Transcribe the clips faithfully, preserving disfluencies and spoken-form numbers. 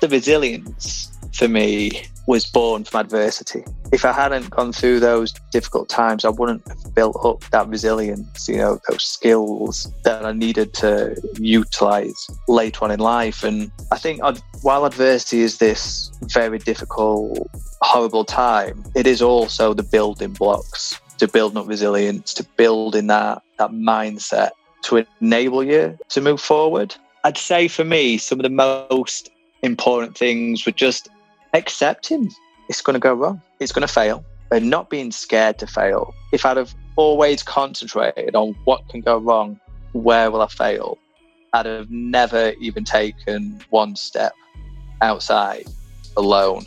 The resilience for me was born from adversity. If I hadn't gone through those difficult times, I wouldn't have built up that resilience, you know, those skills that I needed to utilize later on in life. And I think while adversity is this very difficult, horrible time, it is also the building blocks to building up resilience, to building that, that mindset to enable you to move forward. I'd say for me, some of the most important things were just accepting it's going to go wrong, it's going to fail, and not being scared to fail. If I'd have always concentrated on what can go wrong, where will I fail, I'd have never even taken one step outside alone.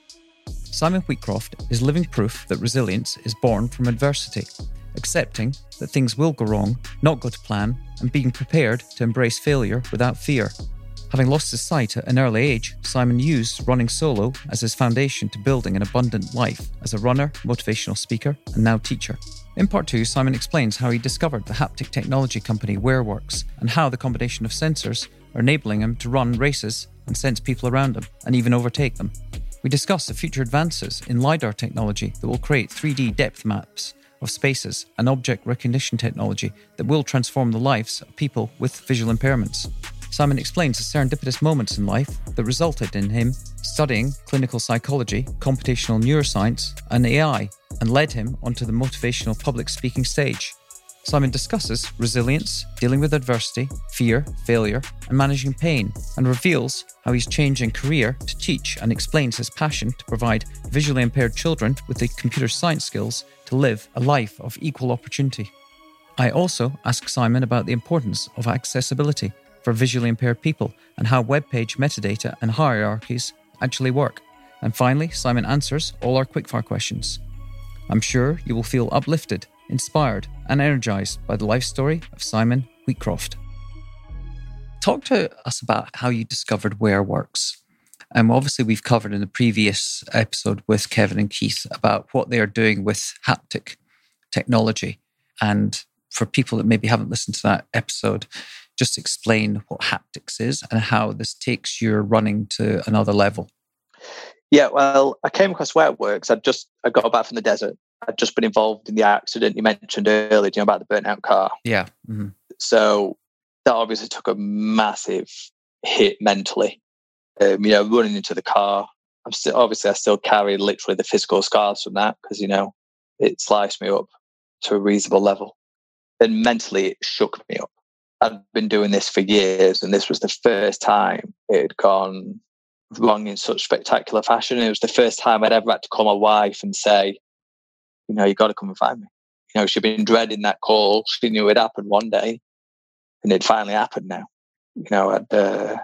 Simon Wheatcroft is living proof that resilience is born from adversity, accepting that things will go wrong, not go to plan, and being prepared to embrace failure without fear. Having lost his sight at an early age, Simon used running solo as his foundation to building an abundant life as a runner, motivational speaker, and now teacher. In part two, Simon explains how he discovered the haptic technology company WearWorks and how the combination of sensors are enabling him to run races and sense people around him and even overtake them. We discuss the future advances in LiDAR technology that will create three D depth maps of spaces and object recognition technology that will transform the lives of people with visual impairments. Simon explains the serendipitous moments in life that resulted in him studying clinical psychology, computational neuroscience, and A I, and led him onto the motivational public speaking stage. Simon discusses resilience, dealing with adversity, fear, failure, and managing pain, and reveals how he's changing career to teach and explains his passion to provide visually impaired children with the computer science skills to live a life of equal opportunity. I also ask Simon about the importance of accessibility for visually impaired people and how web page metadata and hierarchies actually work. And finally, Simon answers all our quickfire questions. I'm sure you will feel uplifted, inspired, and energized by the life story of Simon Wheatcroft. Talk to us about how you discovered WearWorks. Um, obviously, we've covered in the previous episode with Kevin and Keith about what they are doing with haptic technology. And for people that maybe haven't listened to that episode, just explain what haptics is and how this takes your running to another level. Yeah, well, I came across WearWorks. I just I got back from the desert. I'd just been involved in the accident you mentioned earlier, you know, about the burnt out car. Yeah. Mm-hmm. So that obviously took a massive hit mentally. Um, you know, running into the car. I'm still obviously I still carry literally the physical scars from that because, you know, it sliced me up to a reasonable level. And mentally it shook me up. I'd been doing this for years, and this was the first time it had gone wrong in such spectacular fashion. It was the first time I'd ever had to call my wife and say, you know, you got to come and find me. You know, she'd been dreading that call. She knew it happened one day, and it finally happened now. You know, I'd, uh,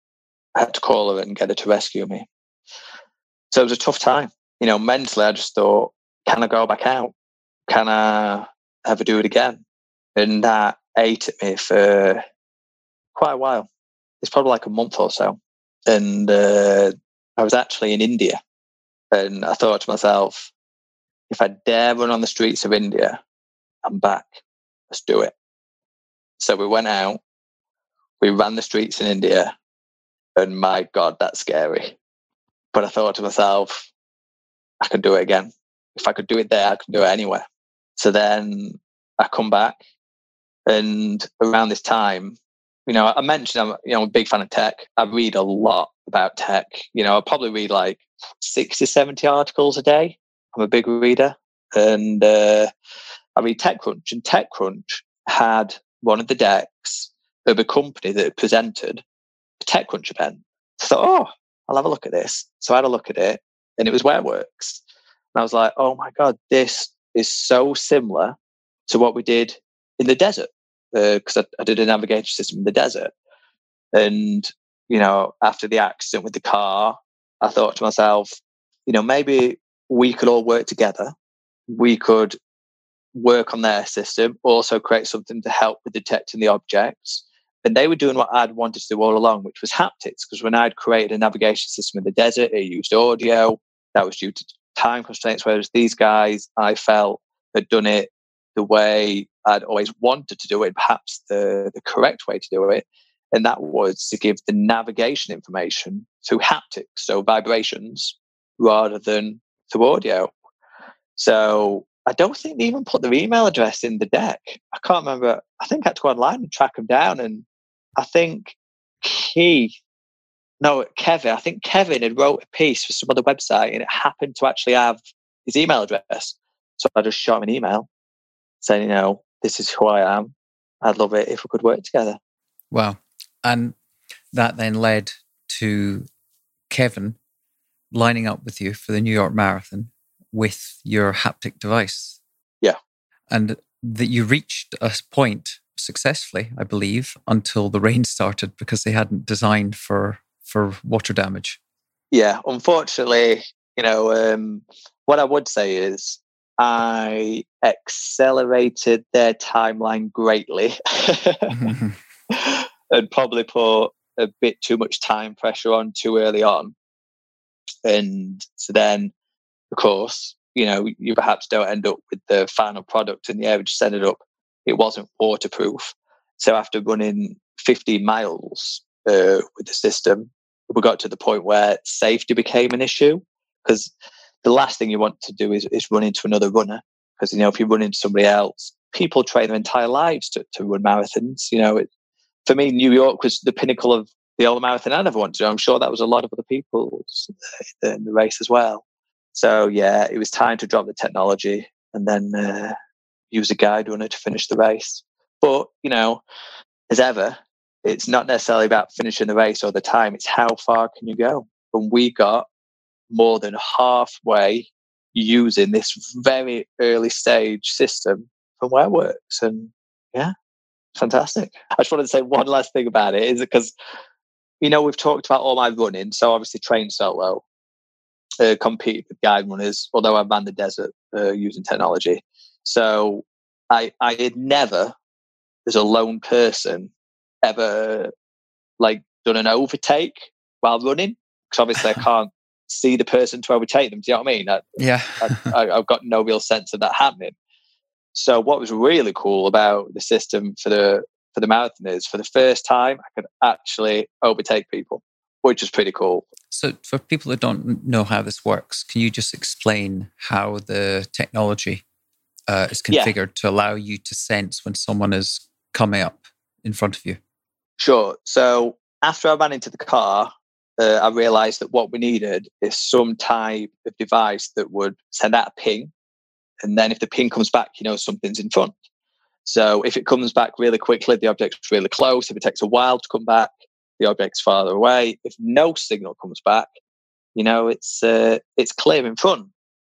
I had to call her and get her to rescue me. So it was a tough time. You know, mentally, I just thought, can I go back out? Can I ever do it again? And that ate at me for quite a while. It's probably like a month or so. And uh, I was actually in India. And I thought to myself, if I dare run on the streets of India, I'm back. Let's do it. So we went out. We ran the streets in India. And my God, that's scary. But I thought to myself, I could do it again. If I could do it there, I could do it anywhere. So then I come back. And around this time, you know, I mentioned I'm, you know, a big fan of tech. I read a lot about tech. You know, I probably read like sixty, seventy articles a day. I'm a big reader. And uh, I read TechCrunch. And TechCrunch had one of the decks of a company that presented a TechCrunch event. So I thought, oh, I'll have a look at this. So I had a look at it, and it was WearWorks. And I was like, oh my God, this is so similar to what we did in the desert. Because uh, I, I did a navigation system in the desert. And, you know, after the accident with the car, I thought to myself, you know, maybe we could all work together. We could work on their system, also create something to help with detecting the objects. And they were doing what I'd wanted to do all along, which was haptics. Because when I'd created a navigation system in the desert, it used audio. That was due to time constraints. Whereas these guys, I felt, had done it the way I'd always wanted to do it, perhaps the, the correct way to do it. And that was to give the navigation information through haptics, so vibrations, rather than through audio. So I don't think they even put their email address in the deck. I can't remember. I think I had to go online and track them down. And I think Keith, no, Kevin, I think Kevin had wrote a piece for some other website and it happened to actually have his email address. So I just shot him an email saying, you know, this is who I am. I'd love it if we could work together. Wow. And that then led to Kevin lining up with you for the New York Marathon with your haptic device. Yeah. And that you reached a point successfully, I believe, until the rain started because they hadn't designed for, for water damage. Yeah. Unfortunately, you know, um, what I would say is I accelerated their timeline greatly. And probably put a bit too much time pressure on too early on. And so then, of course, you know, you perhaps don't end up with the final product in the air. We just ended up, it wasn't waterproof. So after running fifteen miles uh, with the system, we got to the point where safety became an issue, because the last thing you want to do is, is run into another runner. Because, you know, if you run into somebody else, people train their entire lives to, to run marathons. You know, it, for me, New York was the pinnacle of the only marathon I ever wanted to do. I'm sure that was a lot of other people in the race as well. So, yeah, it was time to drop the technology and then uh, use a guide runner to finish the race. But, you know, as ever, it's not necessarily about finishing the race or the time. It's how far can you go? And we got more than halfway using this very early stage system from WearWorks. And, yeah. Fantastic. I just wanted to say one last thing about it, is because, you know, we've talked about all my running. So obviously train solo, uh, compete with guide runners, although I ran the desert uh, using technology. So I, I had never, as a lone person, ever like done an overtake while running. Because obviously I can't see the person to overtake them. Do you know what I mean? I, yeah. I, I've got no real sense of that happening. So what was really cool about the system for the for the marathon is, for the first time, I could actually overtake people, which is pretty cool. So for people that don't know how this works, can you just explain how the technology uh, is configured yeah. to allow you to sense when someone is coming up in front of you? Sure. So after I ran into the car, uh, I realized that what we needed is some type of device that would send out a ping. And then if the ping comes back, you know, something's in front. So if it comes back really quickly, the object's really close. If it takes a while to come back, the object's farther away. If no signal comes back, you know, it's uh, it's clear in front.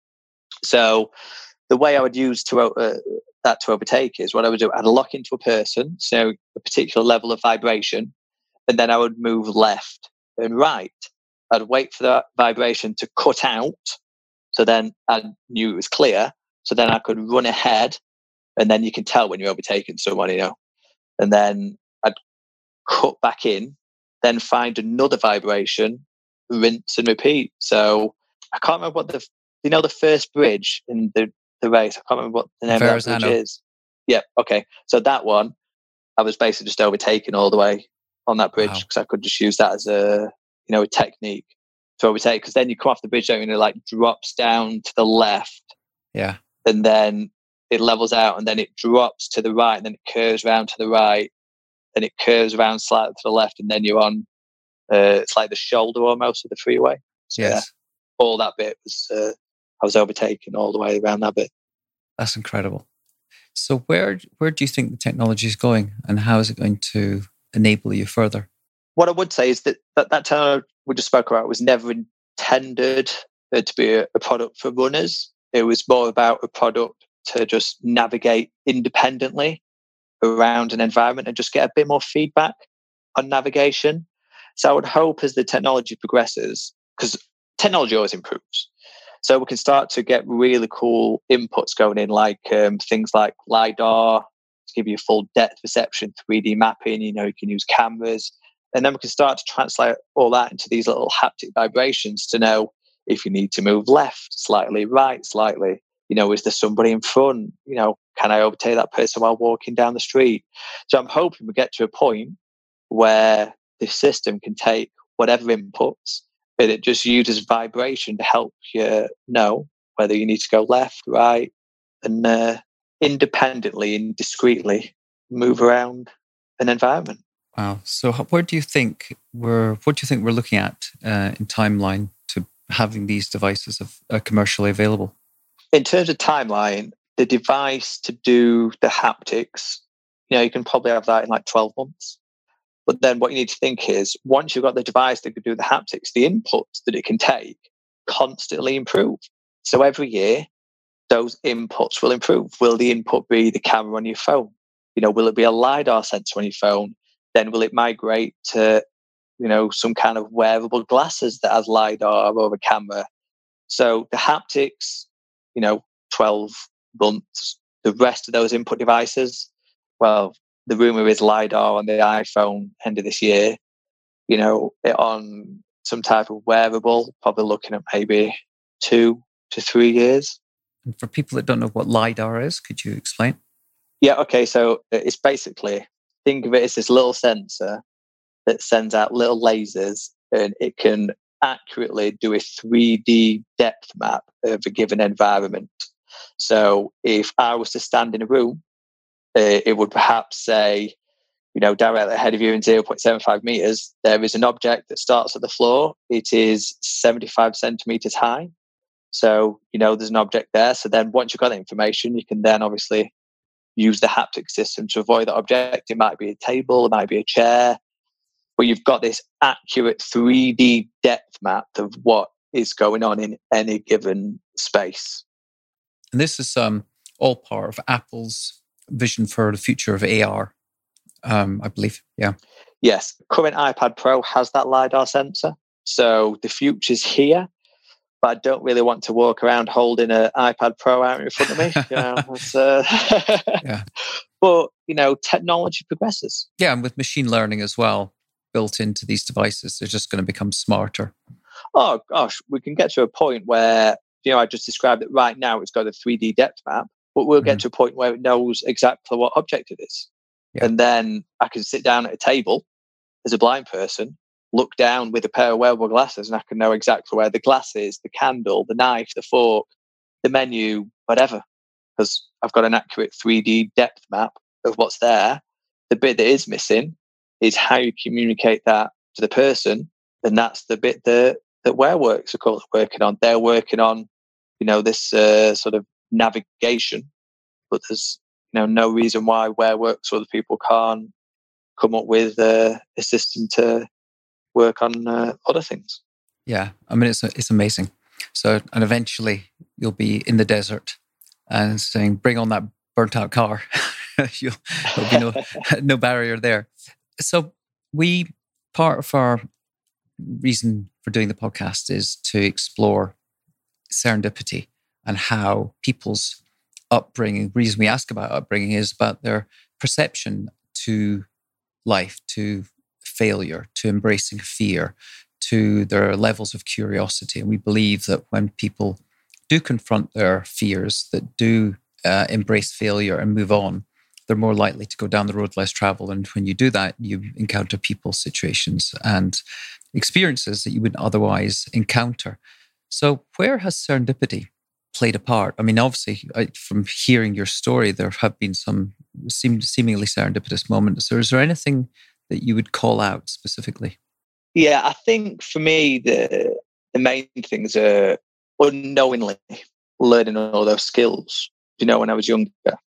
So the way I would use to uh, that to overtake is, what I would do, I'd lock into a person, so a particular level of vibration, and then I would move left and right. I'd wait for that vibration to cut out, so then I knew it was clear. So then I could run ahead, and then you can tell when you're overtaking someone, you know. And then I'd cut back in, then find another vibration, rinse and repeat. So I can't remember what the, you know, the first bridge in the, the race. I can't remember what the name Verrazano. of that bridge is. Yeah, okay. So that one, I was basically just overtaking all the way on that bridge, because wow. I could just use that as a, you know, a technique to overtake. Because then you come off the bridge, don't you, and it like drops down to the left. Yeah. And then it levels out, and then it drops to the right, and then it curves around to the right, then it curves around slightly to the left, and then you're on, uh, it's like the shoulder almost of the freeway. So yes. Yeah, all that bit was, uh, I was overtaking all the way around that bit. That's incredible. So where where do you think the technology is going, and how is it going to enable you further? What I would say is that that, that technology we just spoke about was never intended uh, to be a, a product for runners. It was more about a product to just navigate independently around an environment and just get a bit more feedback on navigation. So I would hope as the technology progresses, because technology always improves, so we can start to get really cool inputs going in, like um, things like LiDAR to give you full depth perception, three D mapping, you know, you can use cameras, and then we can start to translate all that into these little haptic vibrations to know if you need to move left slightly, right slightly, you know, is there somebody in front? You know, can I overtake that person while walking down the street? So I'm hoping we get to a point where the system can take whatever inputs and it just uses vibration to help you know whether you need to go left, right, and uh, independently and discreetly move around an environment. Wow. So where do you think we're, what do you think we're looking at uh, in timeline to having these devices of, uh, commercially available? In terms of timeline, the device to do the haptics, you know, you can probably have that in like twelve months. But then what you need to think is, once you've got the device that can do the haptics, the inputs that it can take constantly improve. So every year, those inputs will improve. Will the input be the camera on your phone? You know, will it be a LiDAR sensor on your phone? Then will it migrate to, you know, some kind of wearable glasses that has LiDAR or a camera? So the haptics, you know, twelve months. The rest of those input devices, well, the rumor is LiDAR on the iPhone end of this year, you know, on some type of wearable, probably looking at maybe two to three years. And for people that don't know what LiDAR is, could you explain? Yeah, okay. So it's basically, think of it as this little sensor that sends out little lasers, and it can accurately do a three D depth map of a given environment. So if I was to stand in a room, uh, it would perhaps say, you know, directly ahead of you in zero point seven five meters, there is an object that starts at the floor. It is seventy-five centimeters high. So, you know, there's an object there. So then once you've got that information, you can then obviously use the haptic system to avoid that object. It might be a table, it might be a chair, but you've got this accurate three D depth map of what is going on in any given space. And this is um, all part of Apple's vision for the future of A R, um, I believe. Yeah. Yes. Current iPad Pro has that LiDAR sensor. So the future's here, but I don't really want to walk around holding an iPad Pro out in front of me. You know, it's, uh... yeah. But, you know, technology progresses. Yeah, and with machine learning as well built into these devices, they're just going to become smarter. Oh, gosh, we can get to a point where, you know, I just described it right now, it's got a three D depth map, but we'll get mm. to a point where it knows exactly what object it is. Yeah. And then I can sit down at a table as a blind person, look down with a pair of wearable glasses, and I can know exactly where the glass is, the candle, the knife, the fork, the menu, whatever, because I've got an accurate three D depth map of what's there. The bit that is missing is how you communicate that to the person, and that's the bit that that WearWorks are currently working on. They're working on, you know, this uh, sort of navigation, but there's, you know, no reason why WearWorks or other people can't come up with uh, a system to work on uh, other things. Yeah, I mean, it's it's amazing. So, and eventually you'll be in the desert and saying, "Bring on that burnt out car." You'll, there'll be no no barrier there. So, we part of our reason for doing the podcast is to explore serendipity and how people's upbringing. The reason we ask about upbringing is about their perception to life, to failure, to embracing fear, to their levels of curiosity. And we believe that when people do confront their fears, that do uh, embrace failure and move on, they're more likely to go down the road less traveled. And when you do that, you encounter people, situations, and experiences that you wouldn't otherwise encounter. So where has serendipity played a part? I mean, obviously, I, from hearing your story, there have been some seem, seemingly serendipitous moments. So is there anything that you would call out specifically? Yeah, I think for me, the the main things are unknowingly learning all those skills. You know, when I was younger,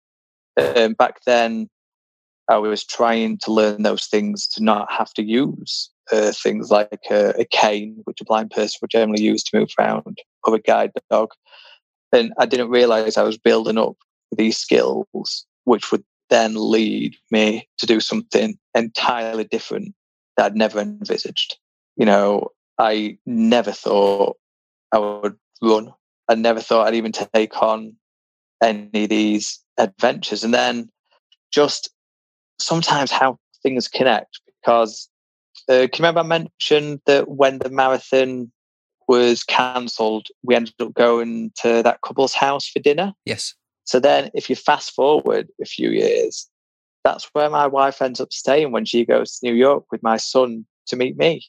um, back then, I was trying to learn those things to not have to use uh, things like a, a cane, which a blind person would generally use to move around, or a guide dog. And I didn't realize I was building up these skills, which would then lead me to do something entirely different that I'd never envisaged. You know, I never thought I would run. I never thought I'd even take on any of these adventures. And then just sometimes how things connect, because uh, can you remember I mentioned that when the marathon was cancelled, we ended up going to that couple's house for dinner? Yes. So then if you fast forward a few years, that's where my wife ends up staying when she goes to New York with my son to meet me.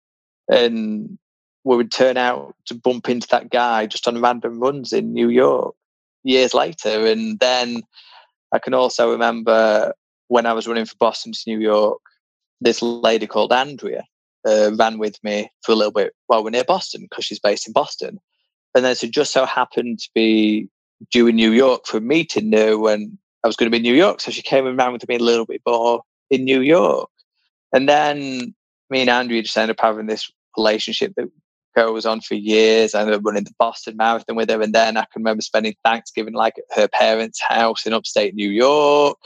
And we would turn out to bump into that guy just on random runs in New York years later. And then I can also remember when I was running for Boston to New York, this lady called Andrea uh, ran with me for a little bit while we're near Boston because she's based in Boston. And then it just so happened to be due in New York for a meeting there when I was going to be in New York. So she came and ran with me a little bit more in New York. And then me and Andrea just ended up having this relationship that goes on for years. I ended up running the Boston Marathon with her. And then I can remember spending Thanksgiving like at her parents' house in upstate New York.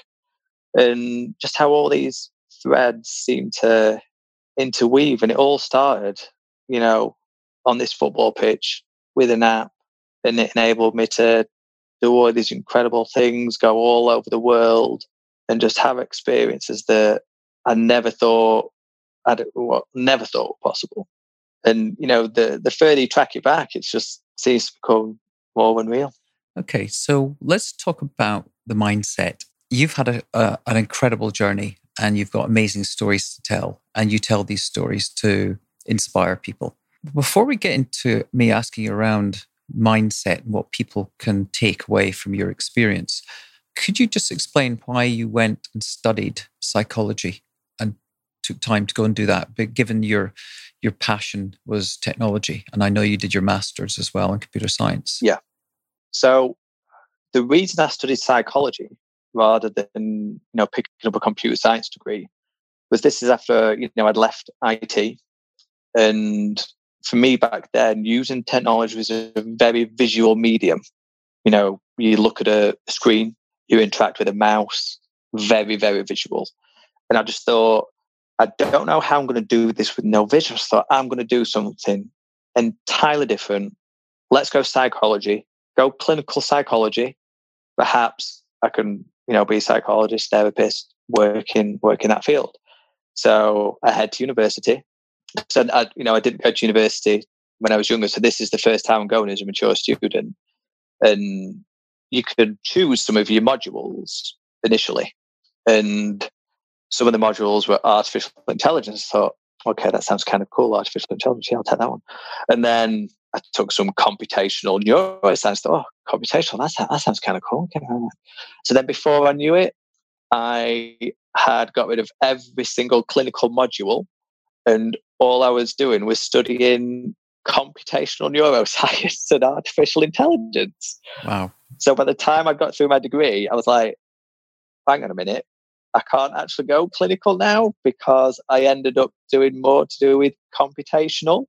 And just how all these threads seem to interweave. And it all started, you know, on this football pitch with an app. And it enabled me to do all these incredible things, go all over the world, and just have experiences that I never thought I'd well, never thought were possible. And you know, the the further you track it back, it just seems to become more unreal. Okay, so let's talk about the mindset. You've had a, a an incredible journey, and you've got amazing stories to tell, and you tell these stories to inspire people. Before we get into me asking you around mindset and what people can take away from your experience, could you just explain why you went and studied psychology and took time to go and do that? But given your your passion was technology, and I know you did your master's as well in computer science. Yeah. So the reason I studied psychology rather than you know picking up a computer science degree was this is after you know I'd left I T, and for me back then, using technology was a very visual medium. You know, you look at a screen, you interact with a mouse, very, very visual. And I just thought, I don't know how I'm going to do this with no vision. I just thought, I'm going to do something entirely different. Let's go psychology, go clinical psychology. Perhaps I can, you know, be a psychologist, therapist, work in, work in that field. So I head to university. So I, you know, I didn't go to university when I was younger. So this is the first time I'm going as a mature student. And you could choose some of your modules initially. And some of the modules were artificial intelligence. I thought, okay, that sounds kind of cool. Artificial intelligence, yeah, I'll take that one. And then I took some computational neuroscience. Thought, oh, computational, that's, that sounds kind of cool. Okay. So then before I knew it, I had got rid of every single clinical module. And all I was doing was studying computational neuroscience and artificial intelligence. Wow. So by the time I got through my degree, I was like, hang on a minute. I can't actually go clinical now because I ended up doing more to do with computational.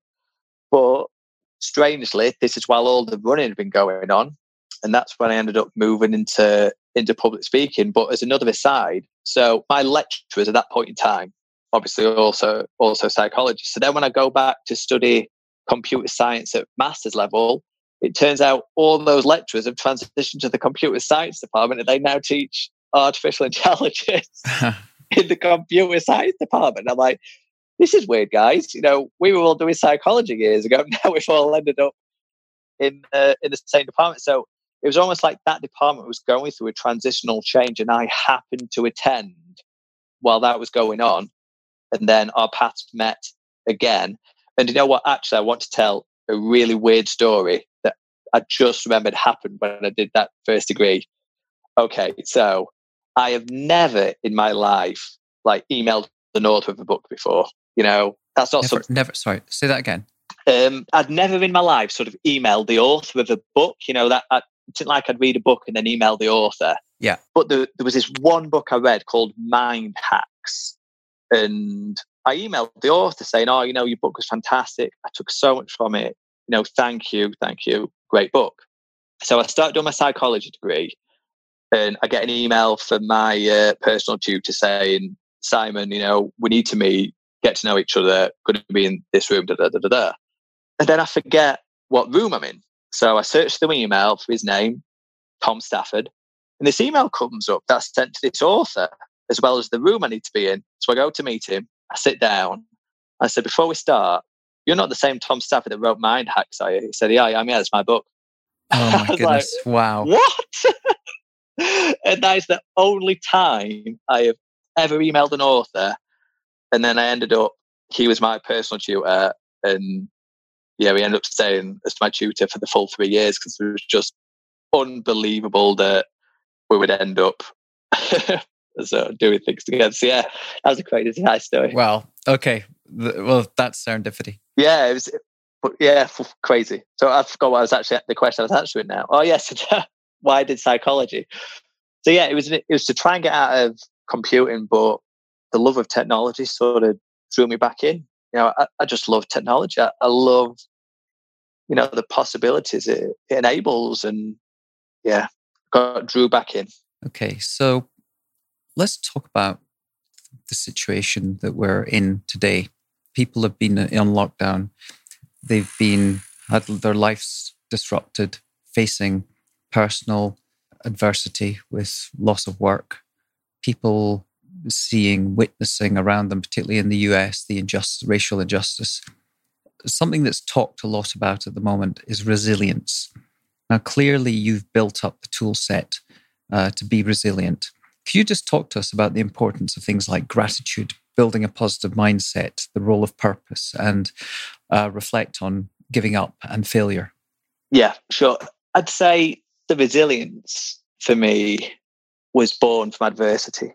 But strangely, this is while all the running had been going on. And that's when I ended up moving into, into public speaking. But as another aside, so my lecturers at that point in time, obviously also also psychology. So then when I go back to study computer science at master's level, it turns out all those lecturers have transitioned to the computer science department and they now teach artificial intelligence in the computer science department. I'm like, this is weird, guys. You know, we were all doing psychology years ago. Now we've all ended up in uh, in the same department. So it was almost like that department was going through a transitional change and I happened to attend while that was going on. And then our paths met again. And you know what? Actually, I want to tell a really weird story that I just remembered happened when I did that first degree. Okay, so I have never in my life like emailed the author of a book before. You know, that's not never, something. Never. Sorry, say that again. Um, I'd never in my life sort of emailed the author of a book. You know, that I, it's not like I'd read a book and then email the author. Yeah. But the, there was this one book I read called Mind Hacks. And I emailed the author saying, oh, you know, your book was fantastic. I took so much from it. You know, thank you, thank you. Great book. So I started doing my psychology degree and I get an email from my uh, personal tutor saying, Simon, you know, we need to meet, get to know each other, going to be in this room, da, da, da, da, da. And then I forget what room I'm in. So I searched the email for his name, Tom Stafford. And this email comes up that's sent to this author, as well as the room I need to be in. So I go to meet him. I sit down. I said, before we start, you're not the same Tom Stafford that wrote Mind Hacks, are you? He said, yeah, I am. Yeah, it's my book. Oh my goodness. Like, wow. What? And that is the only time I have ever emailed an author. And then I ended up, he was my personal tutor. And yeah, we ended up staying as my tutor for the full three years because it was just unbelievable that we would end up so doing things together. So yeah, that was a crazy nice story. Wow. Okay. Well, that's serendipity. Yeah, it was. But yeah, crazy. So I forgot what I was actually the question I was answering now. Oh yes, why did psychology? So yeah, it was it was to try and get out of computing, but the love of technology sort of drew me back in. You know, I, I just love technology. I, I love, you know, the possibilities it, it enables, and yeah, got drew back in. Okay, so let's talk about the situation that we're in today. People have been on lockdown. They've been had their lives disrupted, facing personal adversity with loss of work. People seeing, witnessing around them, particularly in the U S, the injustice, racial injustice. Something that's talked a lot about at the moment is resilience. Now, clearly, you've built up the tool set uh, to be resilient. Can you just talk to us about the importance of things like gratitude, building a positive mindset, the role of purpose, and uh, reflect on giving up and failure? Yeah, sure. I'd say the resilience for me was born from adversity.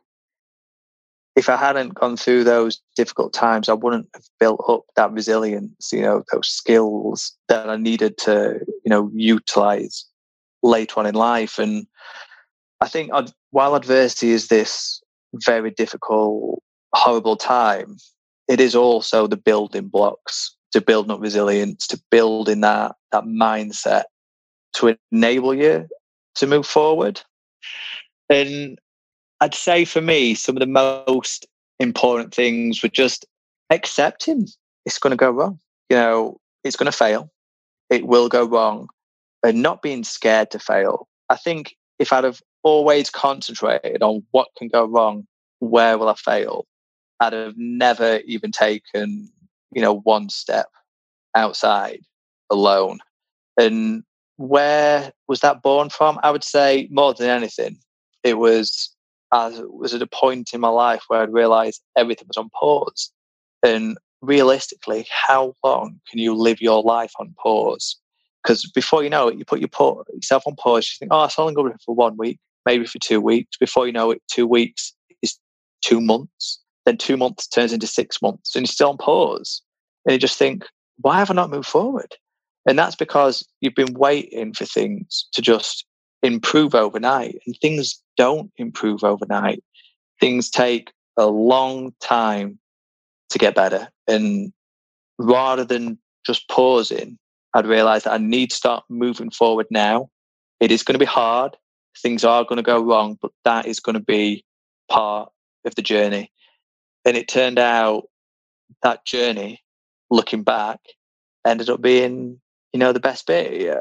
If I hadn't gone through those difficult times, I wouldn't have built up that resilience, you know, those skills that I needed to, you know, utilize later on in life. And I think while adversity is this very difficult, horrible time, it is also the building blocks to building up resilience, to building that, that mindset to enable you to move forward. And I'd say for me, some of the most important things were just accepting it's going to go wrong. You know, it's going to fail. It will go wrong. And not being scared to fail. I think if I'd have always concentrated on what can go wrong, where will I fail, I'd have never even taken, you know, one step outside alone. And where was that born from? I would say more than anything, it was as it was at a point in my life where I'd realized everything was on pause. And realistically, how long can you live your life on pause? Because before you know it, you put your pa- yourself on pause. You think, oh, it's only going for one week, maybe for two weeks. Before you know it, two weeks is two months. Then two months turns into six months, and you're still on pause. And you just think, why have I not moved forward? And that's because you've been waiting for things to just improve overnight. And things don't improve overnight. Things take a long time to get better. And rather than just pausing, I'd realized that I need to start moving forward now. It is going to be hard. Things are going to go wrong, but that is going to be part of the journey. And it turned out that journey, looking back, ended up being, you know, the best bit.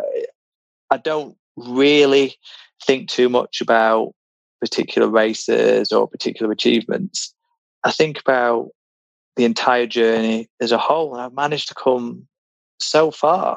I don't really think too much about particular races or particular achievements. I think about the entire journey as a whole, and I've managed to come so far.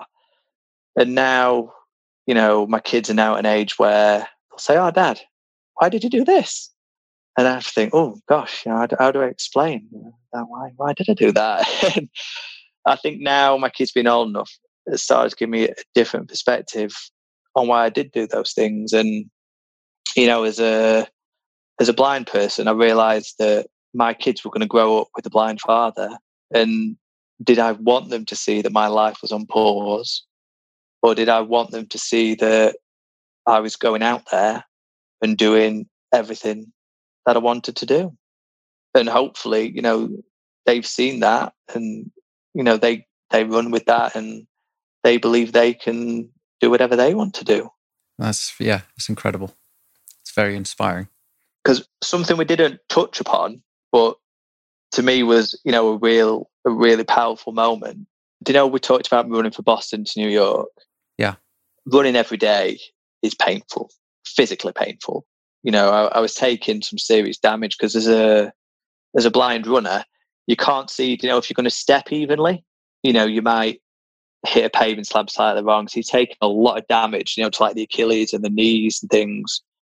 And now, you know, my kids are now at an age where they'll say, "Oh, Dad, why did you do this?" And I have to think, "Oh gosh, you know, how, do, how do I explain that? Why, why did I do that?" And I think now my kids being old enough, it started to give me a different perspective on why I did do those things. And you know, as a as a blind person, I realised that my kids were going to grow up with a blind father. And did I want them to see that my life was on pause, or did I want them to see that I was going out there and doing everything that I wanted to do? And hopefully, you know, they've seen that, and you know, they they run with that, and they believe they can do whatever they want to do. That's yeah, it's incredible. It's very inspiring. Because something we didn't touch upon, but to me was, you know, a real, a really powerful moment. Do you know, we talked about running from Boston to New York. Yeah. Running every day is painful, physically painful. You know, I, I was taking some serious damage because as a, as a blind runner, you can't see, you know, if you're going to step evenly, you know, you might hit a pavement slab slightly wrong. So you're taking a lot of damage, you know, to like the Achilles and the knees and things.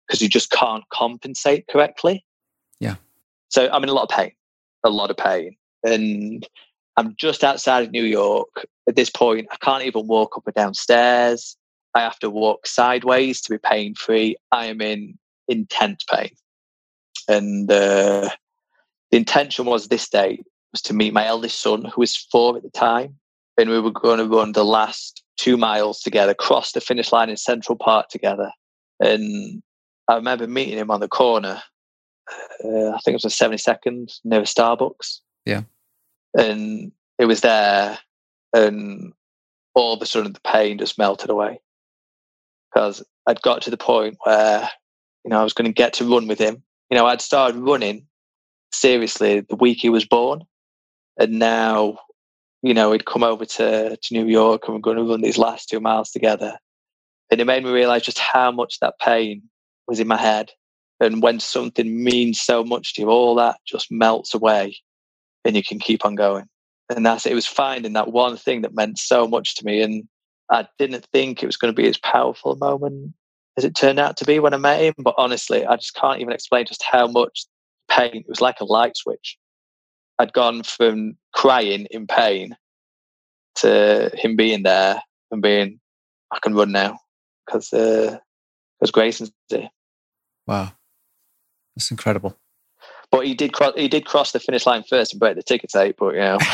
because you just can't compensate correctly. Yeah. So I'm in a lot of pain, a lot of pain. And I'm just outside of New York. At this point, I can't even walk up and down stairs. I have to walk sideways to be pain-free. I am in intense pain. And uh, the intention was this day was to meet my eldest son, who was four at the time. And we were going to run the last two miles together, cross the finish line in Central Park together. And I remember meeting him on the corner. Uh, I think it was a seventy-second near a Starbucks. Yeah. And it was there. And all of a sudden, the pain just melted away. Because I'd got to the point where, you know, I was going to get to run with him. You know, I'd started running seriously the week he was born. And now, you know, he'd come over to, to New York and we're going to run these last two miles together. And it made me realize just how much that pain was in my head. And when something means so much to you, all that just melts away and you can keep on going. And that's it. It was finding that one thing that meant so much to me. And I didn't think it was going to be as powerful a moment as it turned out to be when I met him. But honestly, I just can't even explain just how much pain. It was like a light switch. I'd gone from crying in pain to him being there and being, I can run now because uh, because Grayson's there. Wow, that's incredible. But he did cross. He did cross the finish line first and break the ticker tape. But you know,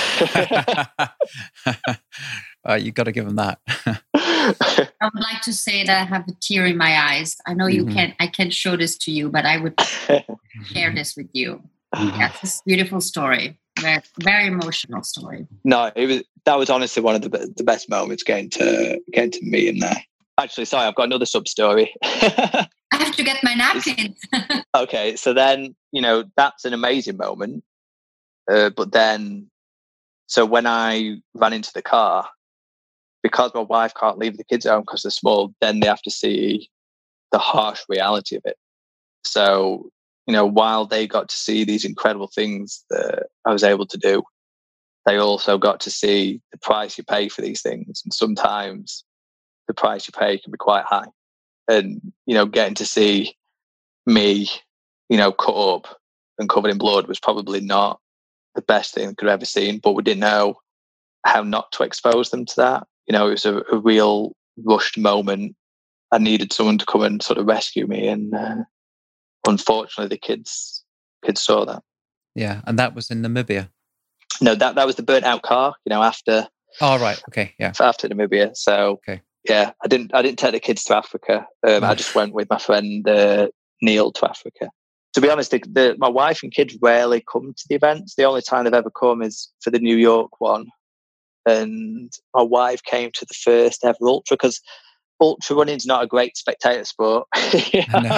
uh, you got to give him that. I would like to say that I have a tear in my eyes. I know you mm-hmm. can't. I can't show this to you, but I would share this with you. Mm-hmm. That's a beautiful story. Very, very emotional story. No, it was. That was honestly one of the the best moments getting to getting to meet him there. Actually, sorry, I've got another sub story. I have to get my napkins. Okay, so then, you know, that's an amazing moment. Uh, but then, so when I ran into the car, because my wife can't leave the kids at home because they're small, then they have to see the harsh reality of it. So, you know, while they got to see these incredible things that I was able to do, they also got to see the price you pay for these things. And sometimes the price you pay can be quite high. And, you know, getting to see me, you know, cut up and covered in blood was probably not the best thing I could have ever seen, but we didn't know how not to expose them to that. You know, it was a, a real rushed moment. I needed someone to come and sort of rescue me. And uh, unfortunately, the kids kids saw that. Yeah. And that was in Namibia? No, that, that was the burnt out car, you know, after. Oh, right. Okay. Yeah. After Namibia. So, okay. Yeah, I didn't. I didn't take the kids to Africa. Um, I just went with my friend uh, Neil to Africa. To be honest, the, the, my wife and kids rarely come to the events. The only time they've ever come is for the New York one. And my wife came to the first ever ultra because ultra running is not a great spectator sport. No.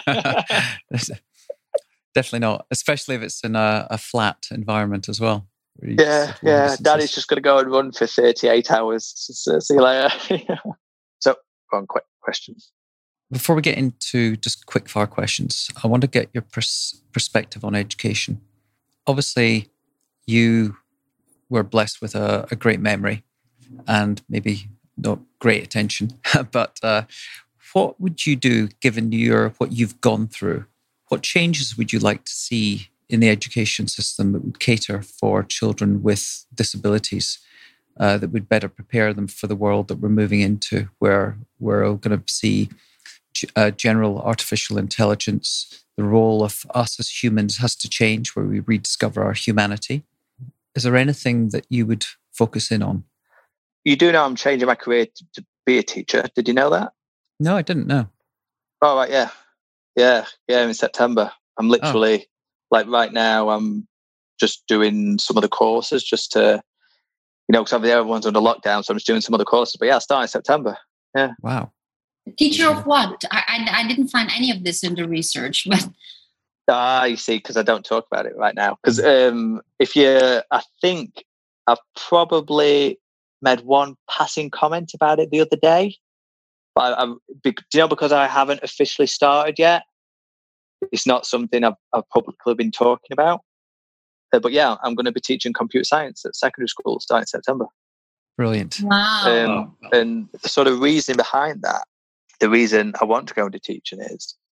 Definitely not, especially if it's in a, a flat environment as well. Yeah, yeah. Daddy's just going to go and run for thirty-eight hours. So, see you later. So, one quick question. Before we get into just quick fire questions, I want to get your pers- perspective on education. Obviously, you were blessed with a, a great memory and maybe not great attention. But uh, what would you do given your what you've gone through? What changes would you like to see in the education system that would cater for children with disabilities, uh, that would better prepare them for the world that we're moving into, where we're going to see uh, general artificial intelligence? The role of us as humans has to change, where we rediscover our humanity. Is there anything that you would focus in on? You do know I'm changing my career to, to be a teacher. Did you know that? No, I didn't know. Oh, right, yeah. Yeah, yeah, in September. I'm literally... Oh. Like right now, I'm just doing some of the courses just to, you know, because obviously everyone's under lockdown, so I'm just doing some of the courses. But yeah, starting in September. Yeah. Wow. Teacher of what? I, I, I didn't find any of this in the research. But ah, you see, because I don't talk about it right now. Because um, if you, I think I've probably made one passing comment about it the other day. But I, I, do you know, because I haven't officially started yet. It's not something I've, I've publicly been talking about. Uh, but yeah, I'm going to be teaching computer science at secondary school starting September. Brilliant. Wow. Um, and the sort of reason behind that, the reason I want to go into teaching is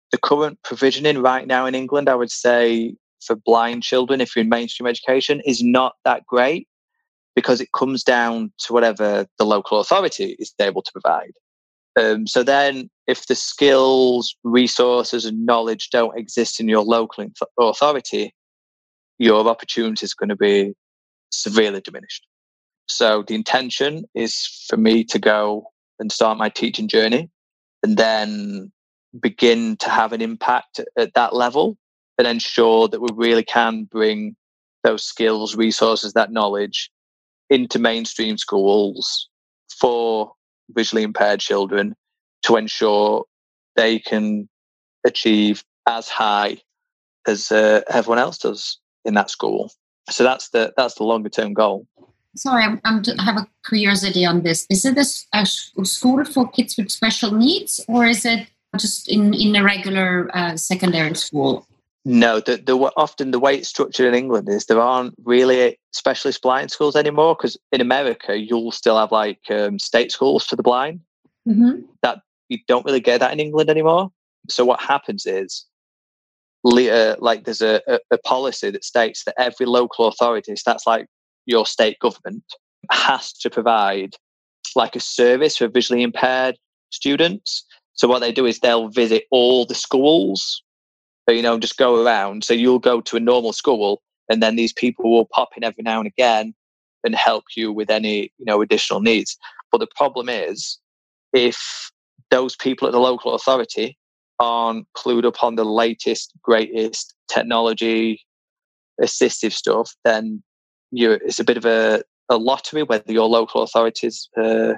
the current provisioning right now in England, I would say for blind children, if you're in mainstream education, is not that great because it comes down to whatever the local authority is able to provide. Um, so then if the skills, resources and knowledge don't exist in your local authority, your opportunity is going to be severely diminished. So the intention is for me to go and start my teaching journey and then begin to have an impact at that level and ensure that we really can bring those skills, resources, that knowledge into mainstream schools for visually impaired children to ensure they can achieve as high as uh, everyone else does in that school. So that's the that's the longer term goal. Sorry, I'm, I'm, I have a curiosity on this. Is it a, a school for kids with special needs, or is it just in, in a regular uh, secondary school? No, the, the often the way it's structured in England is there aren't really specialist blind schools anymore, because in America you'll still have like um, state schools for the blind. Mm-hmm. That you don't really get that in England anymore. So what happens is, uh, like there's a, a, a policy that states that every local authority, so that's like your state government, has to provide like a service for visually impaired students. So what they do is they'll visit all the schools, you know, just go around. So you'll go to a normal school and then these people will pop in every now and again and help you with any, you know, additional needs. But the problem is, if those people at the local authority aren't clued up on the latest, greatest technology, assistive stuff, then you it's a bit of a, a lottery whether your local authorities uh,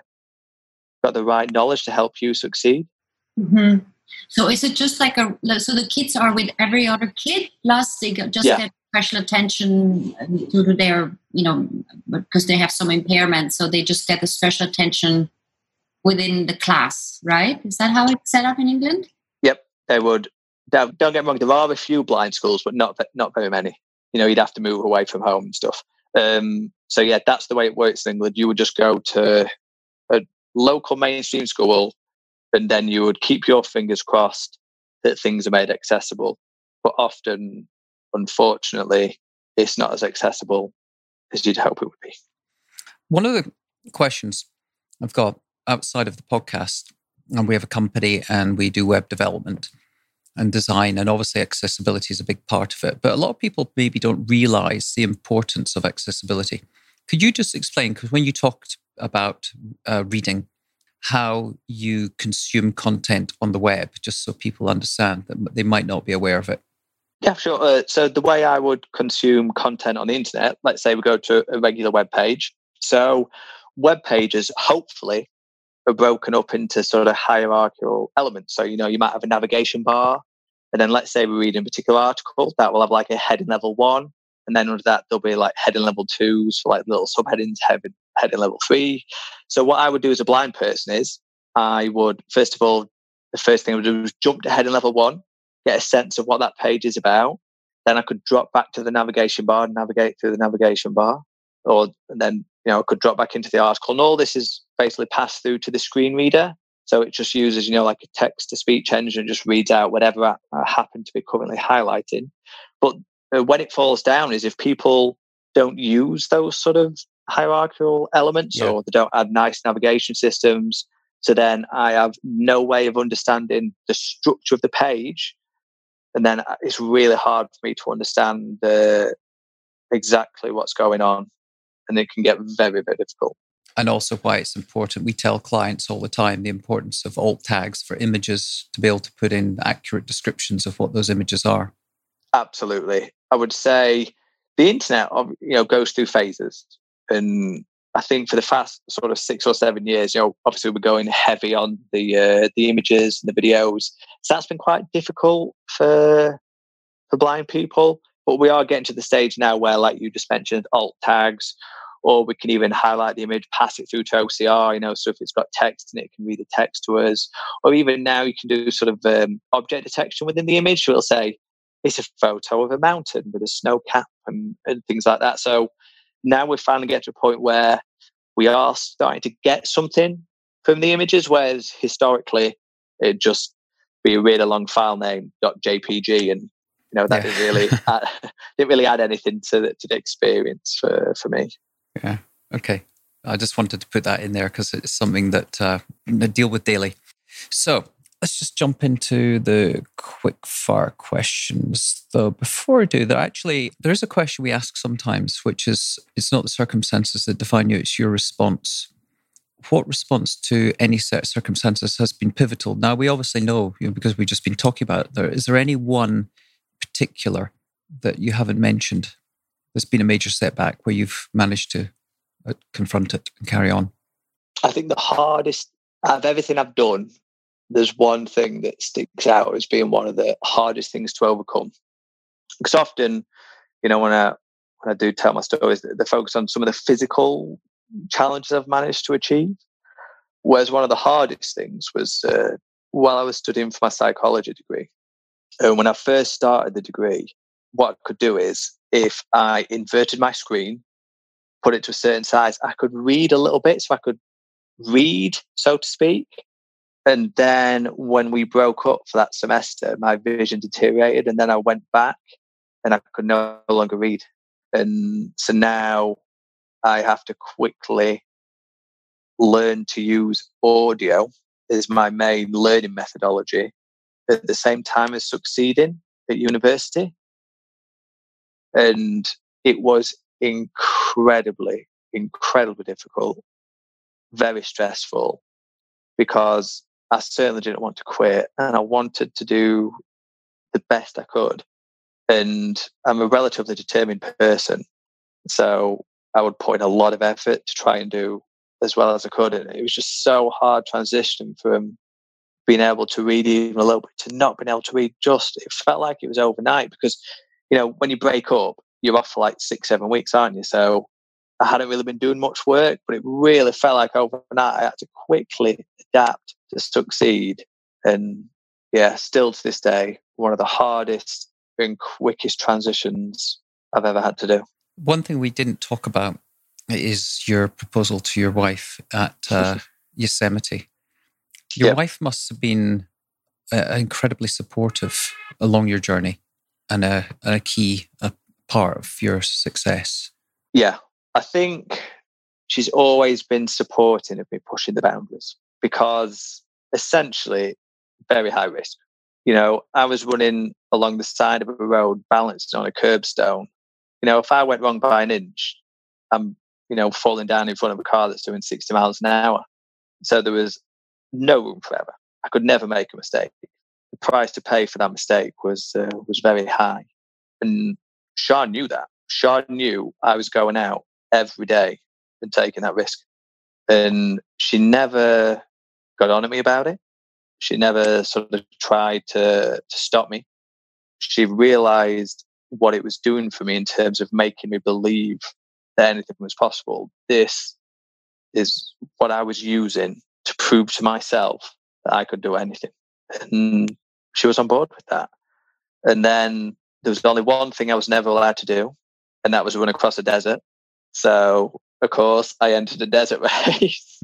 got the right knowledge to help you succeed. Mm-hmm. So is it just like a, so the kids are with every other kid, plus they just yeah. get special attention due to their, you know, because they have some impairment, so they just get the special attention within the class, right? Is that how it's set up in England? Yep, they would. Don't get me wrong, there are a few blind schools, but not not very many. You know, you'd have to move away from home and stuff. Um, so yeah, that's the way it works in England. You would just go to a local mainstream school, and then you would keep your fingers crossed that things are made accessible. But often, unfortunately, it's not as accessible as you'd hope it would be. One of the questions I've got outside of the podcast, and we have a company and we do web development and design, and obviously accessibility is a big part of it. But a lot of people maybe don't realize the importance of accessibility. Could you just explain, because when you talked about uh, reading, how you consume content on the web, just so people understand that they might not be aware of it? Yeah, sure. Uh, so the way I would consume content on the internet, let's say we go to a regular web page. So web pages, hopefully, are broken up into sort of hierarchical elements. So, you know, you might have a navigation bar, and then let's say we read a particular article that will have like a heading level one, and then under that there'll be like heading level twos, so like little subheadings, heading, heading level three. So what I would do as a blind person is I would, first of all, the first thing I would do is jump to heading level one, get a sense of what that page is about. Then I could drop back to the navigation bar and navigate through the navigation bar, or and then you know I could drop back into the article. And all this is basically passed through to the screen reader. So it just uses, you know, like a text-to-speech engine and just reads out whatever I, I happen to be currently highlighting. But uh, when it falls down is if people don't use those sort of hierarchical elements, yeah. or they don't add nice navigation systems, so then I have no way of understanding the structure of the page. And then it's really hard for me to understand uh, exactly what's going on. And it can get very, very difficult. And also why it's important. We tell clients all the time the importance of alt tags for images to be able to put in accurate descriptions of what those images are. Absolutely. I would say the internet, you know, goes through phases. And I think for the past sort of six or seven years, you know, obviously we're going heavy on the uh, the images and the videos. So that's been quite difficult for for blind people. But we are getting to the stage now where, like you just mentioned, alt tags, or we can even highlight the image, pass it through to O C R, you know, so if it's got text in it, it can read the text to us. Or even now you can do sort of um, object detection within the image. So it'll say, it's a photo of a mountain with a snow cap and, and things like that. So now we're finally getting to a point where we are starting to get something from the images, whereas historically it just be a really long file name .jpg, and you know that Yeah. didn't really add, didn't really add anything to the, to the experience for for me. Yeah. Okay. I just wanted to put that in there because it's something that uh, I deal with daily. So let's just jump into the quick fire questions. Though before I do that, actually, there is a question we ask sometimes, which is, it's not the circumstances that define you, it's your response. What response to any set of circumstances has been pivotal? Now, we obviously know, you know, because we've just been talking about it there. Is there any one particular that you haven't mentioned that's been a major setback where you've managed to uh, confront it and carry on? I think the hardest out of everything I've done, there's one thing that sticks out as being one of the hardest things to overcome. Because often, you know, when I when I do tell my stories, they focus on some of the physical challenges I've managed to achieve. Whereas one of the hardest things was uh, while I was studying for my psychology degree. And when I first started the degree, what I could do is if I inverted my screen, put it to a certain size, I could read a little bit. So I could read, so to speak. And then when we broke up for that semester, my vision deteriorated. And then I went back and I could no longer read. And so now I have to quickly learn to use audio as my main learning methodology at the same time as succeeding at university. And it was incredibly, incredibly difficult, very stressful, because I certainly didn't want to quit and I wanted to do the best I could. And I'm a relatively determined person. So I would put in a lot of effort to try and do as well as I could. And it was just so hard transitioning from being able to read even a little bit to not being able to read just, it felt like it was overnight because, you know, when you break up, you're off for like six, seven weeks, aren't you? So I hadn't really been doing much work, but it really felt like overnight I had to quickly adapt to succeed. And yeah, still to this day, one of the hardest and quickest transitions I've ever had to do. One thing we didn't talk about is your proposal to your wife at uh, Yosemite. Your yeah. wife must have been uh, incredibly supportive along your journey and a, a key a part of your success. Yeah, I think she's always been supporting of me pushing the boundaries because essentially very high risk. You know, I was running along the side of a road balanced on a curbstone. You know, if I went wrong by an inch, I'm, you know, falling down in front of a car that's doing sixty miles an hour. So there was no room for error. I could never make a mistake. The price to pay for that mistake was uh, was very high. And Sean knew that. Sean knew I was going out every day and taking that risk. And she never got on at me about it. She never sort of tried to, to stop me. She realized what it was doing for me in terms of making me believe that anything was possible. This is what I was using to prove to myself that I could do anything. And she was on board with that. And then there was only one thing I was never allowed to do, and that was run across a desert. So, of course, I entered a desert race.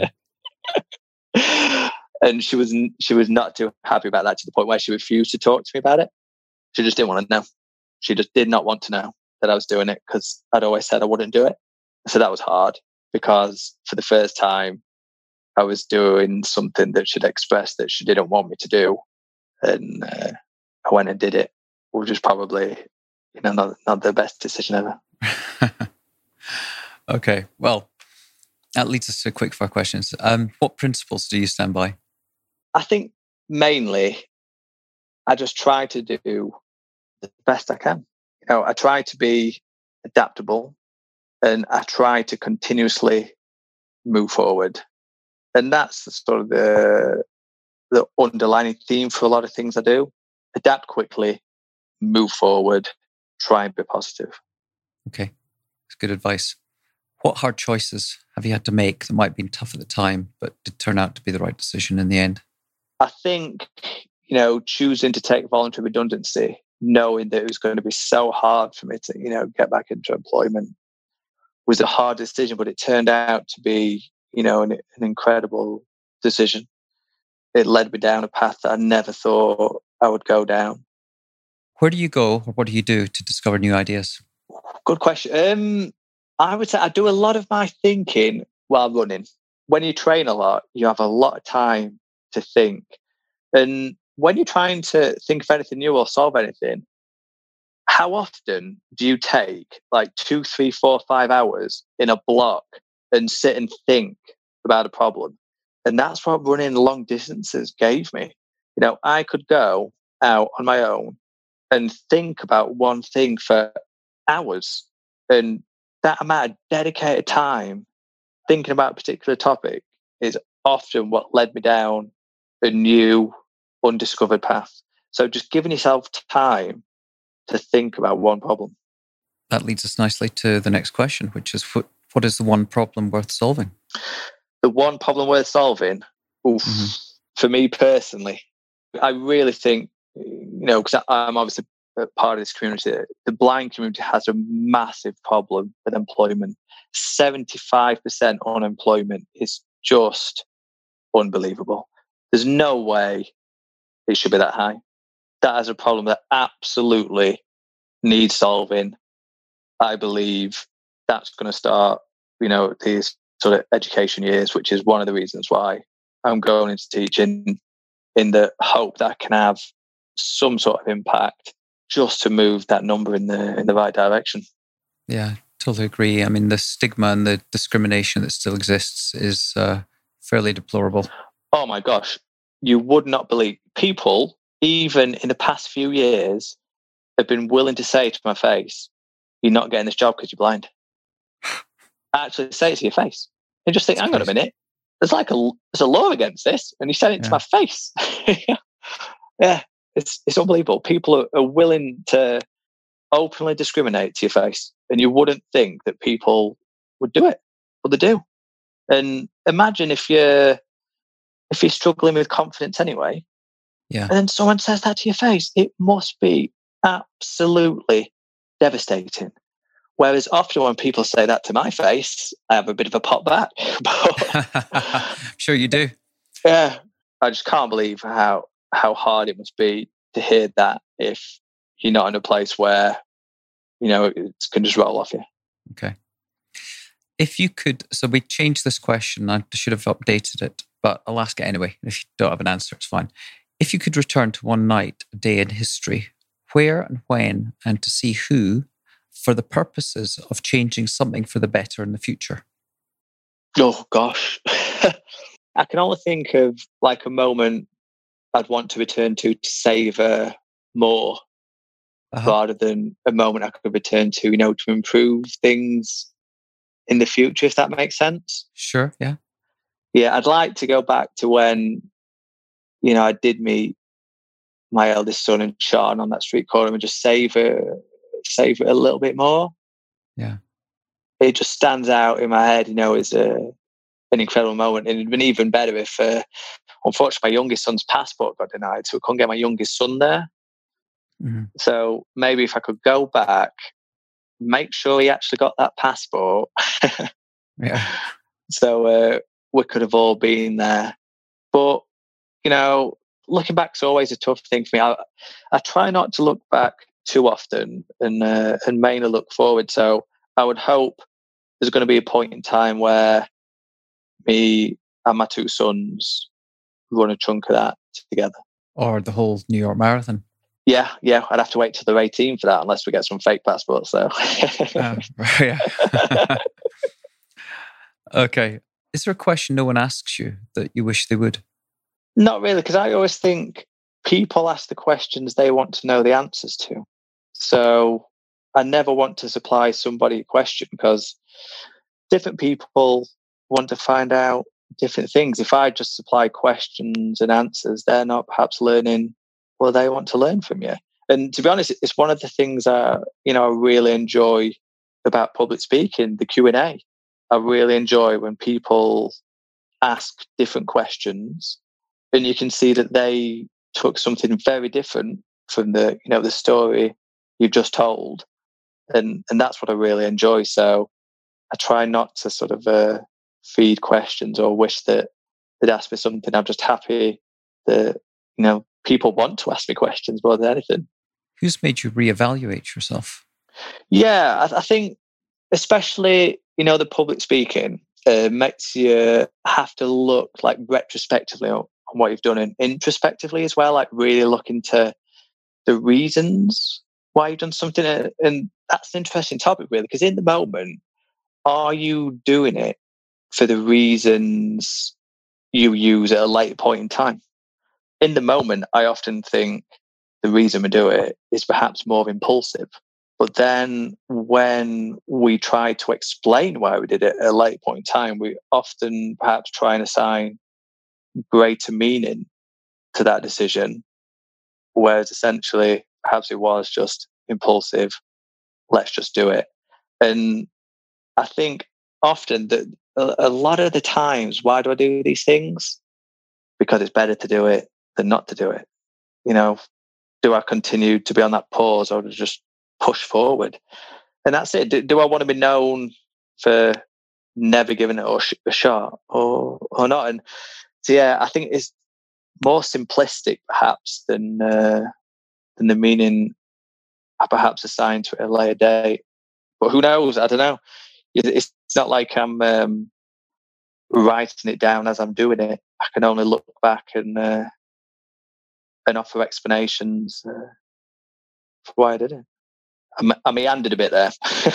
And she was she was not too happy about that, to the point where she refused to talk to me about it. She just didn't want to know. She just did not want to know that I was doing it because I'd always said I wouldn't do it. So that was hard because for the first time, I was doing something that she'd expressed that she didn't want me to do. And uh, I went and did it, which was probably, you know, not, not the best decision ever. Okay, well, that leads us to quick fire questions. Um, what principles do you stand by? I think mainly I just try to do the best I can. You know, I try to be adaptable and I try to continuously move forward. And that's the sort of the, the underlining theme for a lot of things I do. Adapt quickly, move forward, try and be positive. Okay, that's good advice. What hard choices have you had to make that might have been tough at the time, but did turn out to be the right decision in the end? I think, you know, choosing to take voluntary redundancy, knowing that it was going to be so hard for me to, you know, get back into employment was a hard decision, but it turned out to be, you know, an, an incredible decision. it led me down a path that I never thought I would go down. Where do you go, or what do you do to discover new ideas? Good question. Um, I would say I do a lot of my thinking while running. When you train a lot, you have a lot of time to think. And when you're trying to think of anything new or solve anything, how often do you take like two, three, four, five hours in a block and sit and think about a problem? And that's what running long distances gave me. You know, I could go out on my own and think about one thing for hours. And that amount of dedicated time thinking about a particular topic is often what led me down a new, undiscovered path. So just giving yourself time to think about one problem. That leads us nicely to the next question, which is what, what is the one problem worth solving? The one problem worth solving, oof, mm-hmm. for me personally, I really think, you know, because I'm obviously part of this community, the blind community has a massive problem with employment. seventy-five percent unemployment is just unbelievable. There's no way it should be that high. That is a problem that absolutely needs solving. I believe that's going to start, you know, these sort of education years, which is one of the reasons why I'm going into teaching, in the hope that I can have some sort of impact just to move that number in the in the right direction. Yeah, totally agree. I mean, the stigma and the discrimination that still exists is uh, fairly deplorable. Oh my gosh, you would not believe. People, even in the past few years, have been willing to say to my face, "You're not getting this job because you're blind." Actually say it to your face. And just think, That's hang crazy. on a minute, there's like a there's a law against this, and you said it yeah. to my face. yeah. It's it's unbelievable. People are, are willing to openly discriminate to your face, and you wouldn't think that people would do it, but they do. And imagine if you're if you're struggling with confidence anyway, yeah, and then someone says that to your face, it must be absolutely devastating. Whereas often when people say that to my face, I have a bit of a pop back. But, sure you do. Yeah, I just can't believe how how hard it must be to hear that if you're not in a place where, you know, it can just roll off you. Okay. If you could, so we changed this question. I should have updated it, but I'll ask it anyway. If you don't have an answer, it's fine. If you could return to one night, a day in history, where and when, and to see who, for the purposes of changing something for the better in the future? Oh, gosh. I can only think of like a moment I'd want to return to to savor more uh-huh. rather than a moment I could return to, you know, to improve things in the future, if that makes sense. Sure, yeah. Yeah, I'd like to go back to when, you know, I did meet my eldest son and Sean on that street corner and just savor, savor a little bit more. Yeah. It just stands out in my head, you know, as a, an incredible moment. And it'd been even better if, uh, unfortunately, my youngest son's passport got denied, so I couldn't get my youngest son there. Mm-hmm. So maybe if I could go back, make sure he actually got that passport. yeah. So uh, we could have all been there. But, you know, looking back is always a tough thing for me. I, I try not to look back too often and uh, and mainly look forward. So I would hope there's going to be a point in time where me and my two sons run a chunk of that together. Or the whole New York Marathon. Yeah, yeah. I'd have to wait till they're eighteen for that unless we get some fake passports. So, uh, yeah. Okay. Is there a question no one asks you that you wish they would? Not really, because I always think people ask the questions they want to know the answers to. So I never want to supply somebody a question because different people want to find out different things. If I just supply questions and answers, they're not perhaps learning what they want to learn from you. And to be honest, it's one of the things I, you know, I really enjoy about public speaking, the Q and A. I really enjoy when people ask different questions and you can see that they took something very different from the, you know, the story you've just told. And and that's what I really enjoy. So I try not to sort of uh, feed questions or wish that they'd ask me something. I'm just happy the, you know, people want to ask me questions more than anything. Who's made you reevaluate yourself? Yeah, I, I think especially, you know, the public speaking uh, makes you have to look like retrospectively on, on what you've done, and introspectively as well, like really look into the reasons why you've done something. And that's an interesting topic, really, because in the moment, are you doing it for the reasons you use at a later point in time? In the moment, I often think the reason we do it is perhaps more impulsive. But then when we try to explain why we did it at a later point in time, we often perhaps try and assign greater meaning to that decision, whereas essentially perhaps it was just impulsive. Let's just do it. And I think often that a lot of the times, why do I do these things? Because it's better to do it than not to do it. You know, do I continue to be on that pause, or just push forward? And that's it. Do, do I want to be known for never giving it a shot, or or not? And so, yeah, I think it's more simplistic perhaps than uh, than the meaning I perhaps assigned to it at a later date. But who knows? I don't know. It's not like I'm um, writing it down as I'm doing it. I can only look back and uh, and offer explanations uh, for why I did it. I, I meandered a bit there.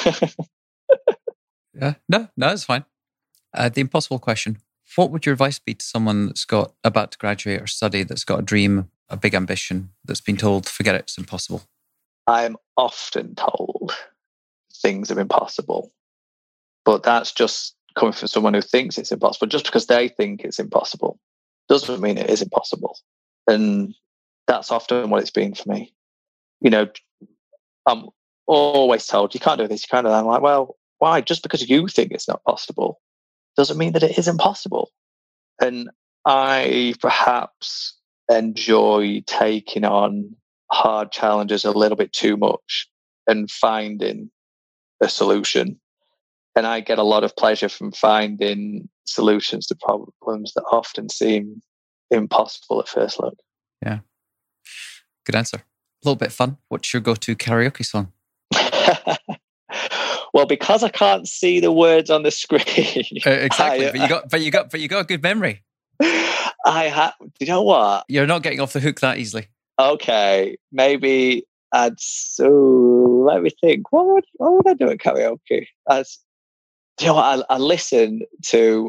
Yeah, no, no, it's fine. Uh, the impossible question: what would your advice be to someone that's got about to graduate or study, that's got a dream, a big ambition, that's been told, forget it, it's impossible? I'm often told things are impossible, but that's just coming from someone who thinks it's impossible. Just because they think it's impossible doesn't mean it is impossible. And that's often what it's been for me. You know, I'm always told, you can't do this, you can't do that. I'm like, well, why? Just because you think it's not possible doesn't mean that it isn't possible. And I perhaps enjoy taking on hard challenges a little bit too much and finding a solution. And I get a lot of pleasure from finding solutions to problems that often seem impossible at first look. Yeah. Good answer. A little bit fun. What's your go-to karaoke song? Well, because I can't see the words on the screen. Uh, exactly. I, but you got but you got but you got a good memory. I have, you know what? You're not getting off the hook that easily. Okay. Maybe I'd so let me think. What would what would I do at karaoke? As you know what, I, I listen to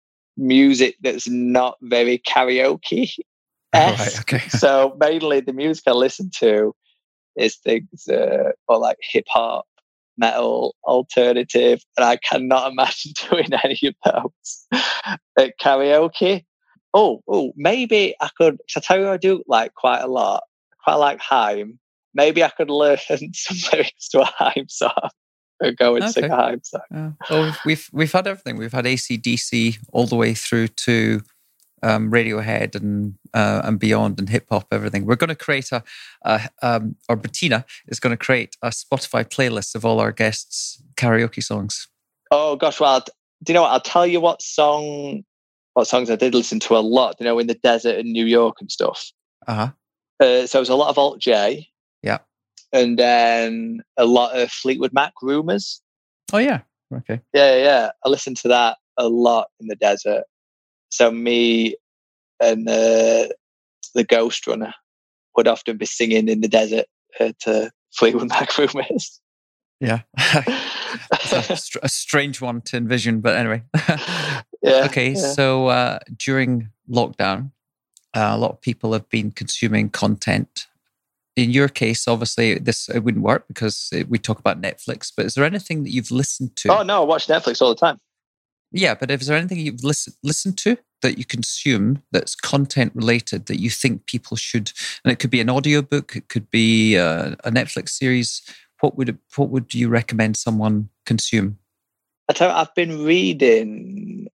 music that's not very karaoke. Oh, right, okay. So mainly the music I listen to is things uh, or like hip hop, metal, alternative, and I cannot imagine doing any of those at karaoke. Oh, oh, maybe I could. Cause I tell you, I do like quite a lot. I quite like Haim. Maybe I could learn some lyrics to a Haim song and go and okay. sing a Haim song. Uh, well, we've we've had everything. We've had A C D C all the way through to um, Radiohead and uh, and beyond, and hip hop, everything. We're going to create a, a um, or Bettina is going to create a Spotify playlist of all our guests' karaoke songs. Oh gosh, well, do you know what? I'll tell you what song, what songs I did listen to a lot. You know, in the desert in New York and stuff. Uh-huh. Uh So it was a lot of Alt J. Yeah. And then a lot of Fleetwood Mac, Rumours. Oh yeah, okay. Yeah, yeah. I listened to that a lot in the desert. So me and uh, the Ghost Runner would often be singing in the desert uh, to Fleetwood Mac, Rumours. Yeah. It's a, a strange one to envision, but anyway. Yeah. Okay, yeah. so uh, during lockdown, uh, a lot of people have been consuming content. In your case, obviously, this it wouldn't work because it, we talk about Netflix. But is there anything that you've listened to? Oh no, I watch Netflix all the time. Yeah, but is there anything you've listen, listened to that you consume that's content related that you think people should? And it could be an audiobook, it could be a, a Netflix series. What would it, what would you recommend someone consume? I tell you, I've been reading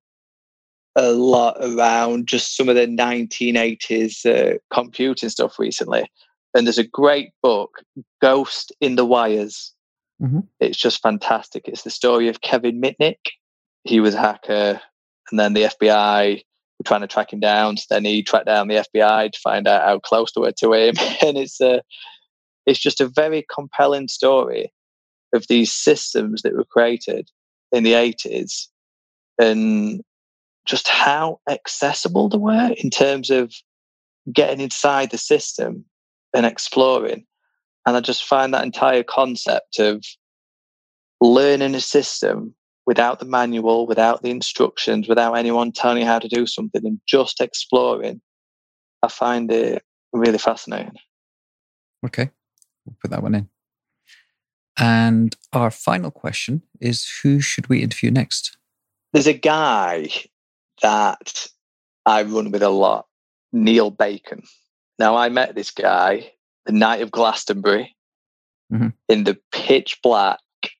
a lot around just some of the nineteen eighties uh, computing stuff recently. And there's a great book, Ghost in the Wires. Mm-hmm. It's just fantastic. It's the story of Kevin Mitnick. He was a hacker, and then the F B I were trying to track him down. So then he tracked down the F B I to find out how close they were to him. And it's a, it's just a very compelling story of these systems that were created in the eighties and just how accessible they were in terms of getting inside the system and exploring. And I just find that entire concept of learning a system without the manual, without the instructions, without anyone telling you how to do something and just exploring, I find it really fascinating. Okay, we'll put that one in. And our final question is, who should we interview next? There's a guy that I run with a lot, Neil Bacon. Now, I met this guy the night of Glastonbury mm-hmm. in the pitch black.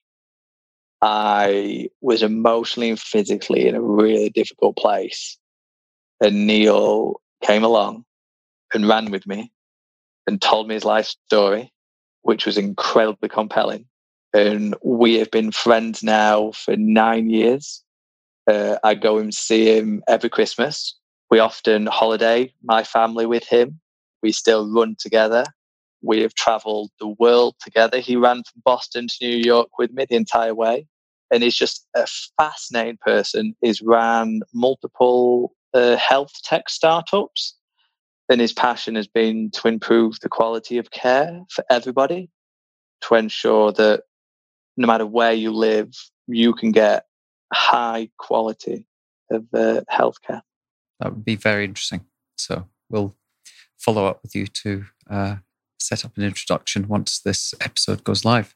I was emotionally and physically in a really difficult place. And Neil came along and ran with me and told me his life story, which was incredibly compelling. And we have been friends now for nine years. Uh, I go and see him every Christmas. We often holiday, my family with him. We still run together. We have traveled the world together. He ran from Boston to New York with me the entire way. And he's just a fascinating person. He's ran multiple uh, health tech startups. And his passion has been to improve the quality of care for everybody, to ensure that no matter where you live, you can get high quality of uh, healthcare. That would be very interesting. So we'll follow up with you to uh, set up an introduction once this episode goes live.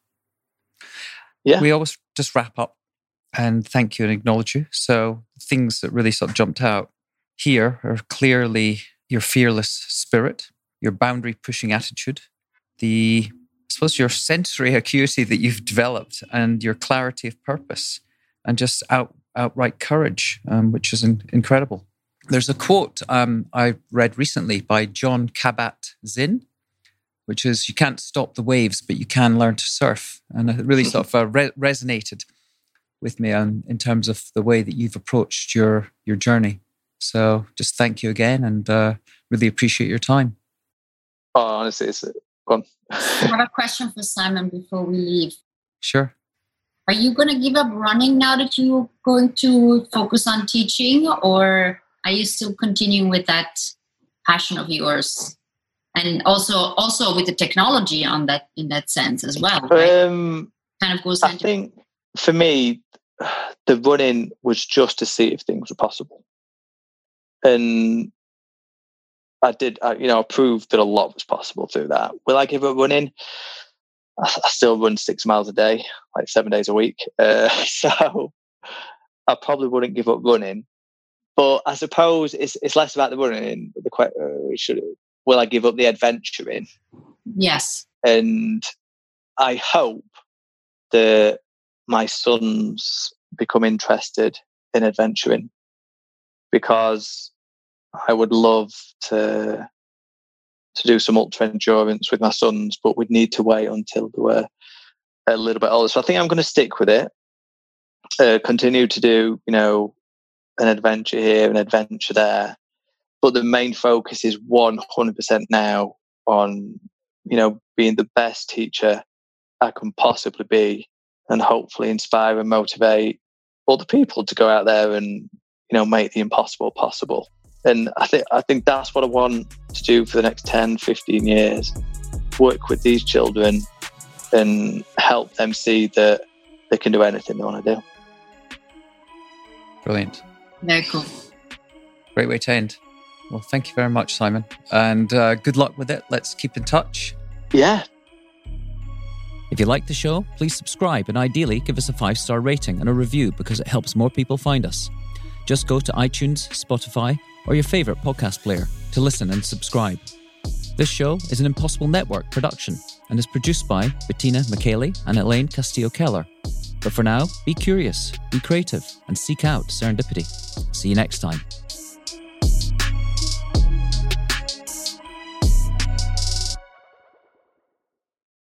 Yeah. We always just wrap up and thank you and acknowledge you. So things that really sort of jumped out here are clearly your fearless spirit, your boundary pushing attitude, the, I suppose, your sensory acuity that you've developed and your clarity of purpose and just out, outright courage, um, which is in, incredible. There's a quote um, I read recently by Jon Kabat-Zinn, which is, you can't stop the waves, but you can learn to surf. And it really sort of uh, re- resonated with me um, in terms of the way that you've approached your your journey. So just thank you again and uh, really appreciate your time. Oh, honestly, it's fun. I have a question for Simon before we leave. Sure. Are you going to give up running now that you're going to focus on teaching, or are you still continuing with that passion of yours? And also, also with the technology on that, in that sense as well, right? Um, kind of goes. I think for me, the running was just to see if things were possible, and I did. I, you know, I proved that a lot was possible through that. Will I give up running? I, I still run six miles a day, like seven days a week. Uh, so I probably wouldn't give up running. But I suppose it's it's less about the running. The uh, should. Will I give up the adventuring? Yes. And I hope that my sons become interested in adventuring, because I would love to to do some ultra endurance with my sons, but we'd need to wait until they were a little bit older. So I think I'm going to stick with it. Uh, continue to do, you know, an adventure here, an adventure there. But the main focus is one hundred percent now on, you know, being the best teacher I can possibly be, and hopefully inspire and motivate other people to go out there and, you know, make the impossible possible. And I think I think that's what I want to do for the next ten, fifteen years. Work with these children and help them see that they can do anything they want to do. Brilliant. Very cool. Great way to end. Well, thank you very much, Simon. And uh, good luck with it. Let's keep in touch. Yeah. If you like the show, please subscribe and ideally give us a five-star rating and a review, because it helps more people find us. Just go to iTunes, Spotify, or your favorite podcast player to listen and subscribe. This show is an Impossible Network production and is produced by Bettina McKaylee and Elaine Castillo-Keller. But for now, be curious, be creative, and seek out serendipity. See you next time.